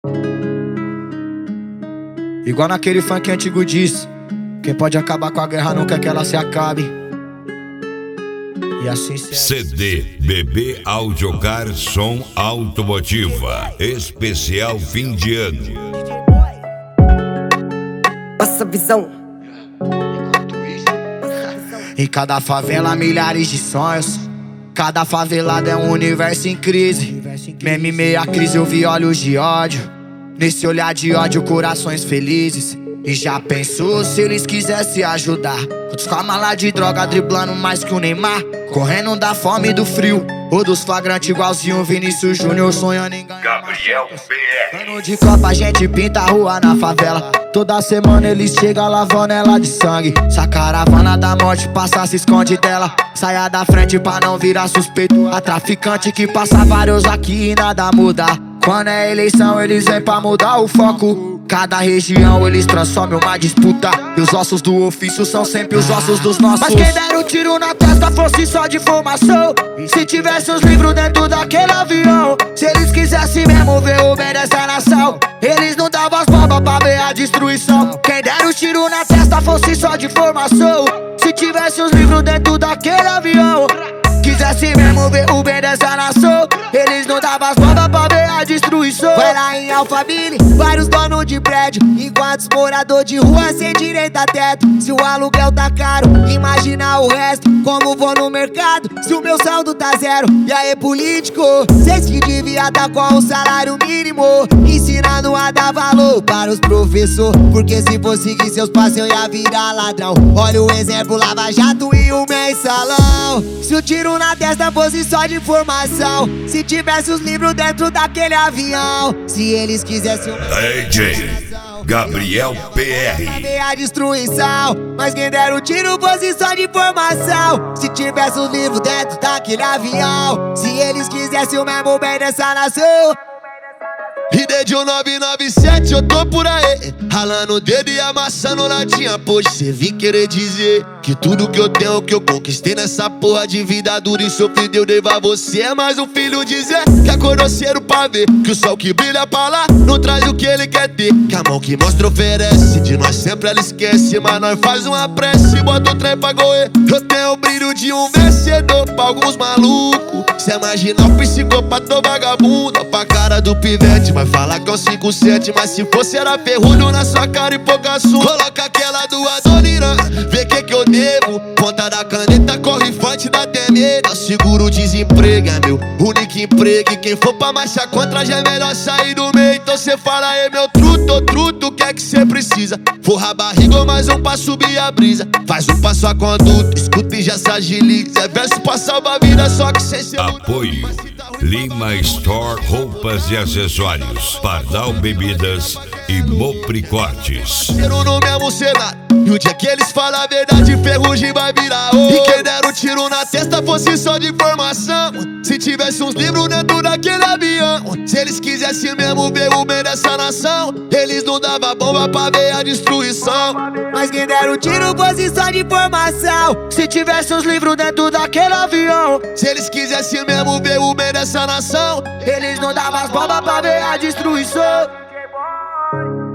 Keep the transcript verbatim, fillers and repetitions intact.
Igual naquele funk antigo diz: quem pode acabar com a guerra não quer que ela se acabe. E assim se C D B B Audiocar Som Automotiva especial fim de ano. Passa visão. Em cada favela milhares de sonhos, cada favelado é um universo em crise. Mesmo em meia crise eu vi olhos de ódio, nesse olhar de ódio corações felizes. E já pensou se eles quisessem ajudar? Outros com a mala de droga driblando mais que o Neymar, correndo da fome e do frio, ou dos flagrantes igualzinho Vinícius Júnior sonhando em ganhar Gabriel P R. Ano de Copa a gente pinta a rua na favela, toda semana eles chegam lavando ela de sangue. Se a caravana da morte passa, se esconde dela, saia da frente pra não virar suspeito. A traficante que passa vários aqui e nada muda. Quando é eleição eles vêm pra mudar o foco. Cada região eles transformam uma disputa, e os ossos do ofício são sempre os ossos dos nossos. Mas quem der um tiro na testa fosse só de formação, se tivesse os livros dentro daquele avião. Se eles quisessem mesmo ver o bem dessa nação, eles não davam as bombas pra ver a destruição. Quem der um tiro na testa fosse só de formação, se tivesse os livros dentro daquele avião. Quisesse mesmo ver o bem dessa nação, eles não davam as bombas pra ver a destruição. Vai lá em Alphaville, vários donos de prédio, enquanto os moradores de rua sem direito a teto. Se o aluguel tá caro, imagina o resto. Como vou no mercado, se o meu saldo tá zero? E aí político, cês que devia tá com o salário mínimo, ensinando a dar valor para os professores, porque se for seguir seus passos eu ia virar ladrão. Olha o exemplo, Lava Jato e o mensalão. Se o tiro na testa fosse só de informação, se tivesse os livros dentro daquele avião, se eles quisessem D J Gabriel P R. saber a destruição, mas quem der o tiro fosse só de informação, se tivesse os livros dentro daquele avião, se eles quisessem o mesmo bem dessa nação. E desde o nove nove sete eu tô por aí, ralando o dedo e amassando latinha. Poxa, cê vim querer dizer que tudo que eu tenho, que eu conquistei nessa porra de vida dura e sofrida eu devo a você. É mais um filho dizer que acordou cedo pra ver que o sol que brilha pra lá não traz o que ele quer ter, que a mão que mostra oferece, de nós sempre ela esquece, mas nós faz uma prece e bota o trem pra correr. Eu tenho o brilho de um vencedor pra alguns malucos, cê imagina o psicopata ou vagabundo, pra cara do pivete vai falar que é um cinco sete, mas se fosse era ferrolho na sua cara e pouca sua. Coloca aquela do Adoniran, vê que que eu devo, ponta da caneta corre forte, dá até medo. Seguro o desemprego, é meu único emprego, e quem for pra marcha contra já é melhor sair do meio. Então cê fala aí meu truto, ô truto, o que é que cê precisa? Forra a barriga ou mais um pra subir a brisa, faz um passo a conduta, escuta e já se agiliza. É verso pra salvar a vida, só que cê se Apoio Lima Store Roupas e Acessórios, Pardal Bebidas e Mopri Cortes. No mesmo cenário, e o dia que eles falam a verdade, ferrugem vai virar ouro. E quem der um tiro na testa fosse só de informação, se tivesse uns livros dentro daquele avião, se eles quisessem mesmo ver o bem dessa nação, eles não davam bomba pra ver a destruição. Mas quem der um tiro fosse só de informação, se tivesse os livros dentro daquele avião, se eles quisessem mesmo ver o bem dessa nação, eles não davam as bombas pra ver a destruição.